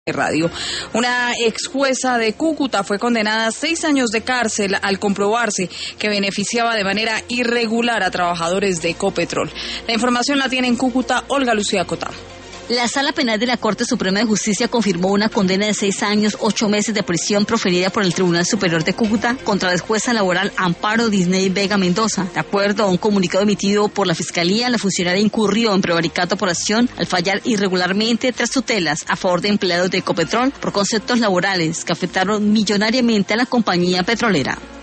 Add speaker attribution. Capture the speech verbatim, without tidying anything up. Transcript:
Speaker 1: Radio. Una ex jueza de Cúcuta fue condenada a seis años de cárcel al comprobarse que beneficiaba de manera irregular a trabajadores de Ecopetrol. La información la tiene en Cúcuta Olga Lucía Cotá.
Speaker 2: La Sala Penal de la Corte Suprema de Justicia confirmó una condena de seis años, ocho meses de prisión proferida por el Tribunal Superior de Cúcuta contra la jueza laboral Amparo Disney Vega Mendoza. De acuerdo a un comunicado emitido por la Fiscalía, la funcionaria incurrió en prevaricato por acción al fallar irregularmente tras tutelas a favor de empleados de Ecopetrol por conceptos laborales que afectaron millonariamente a la compañía petrolera.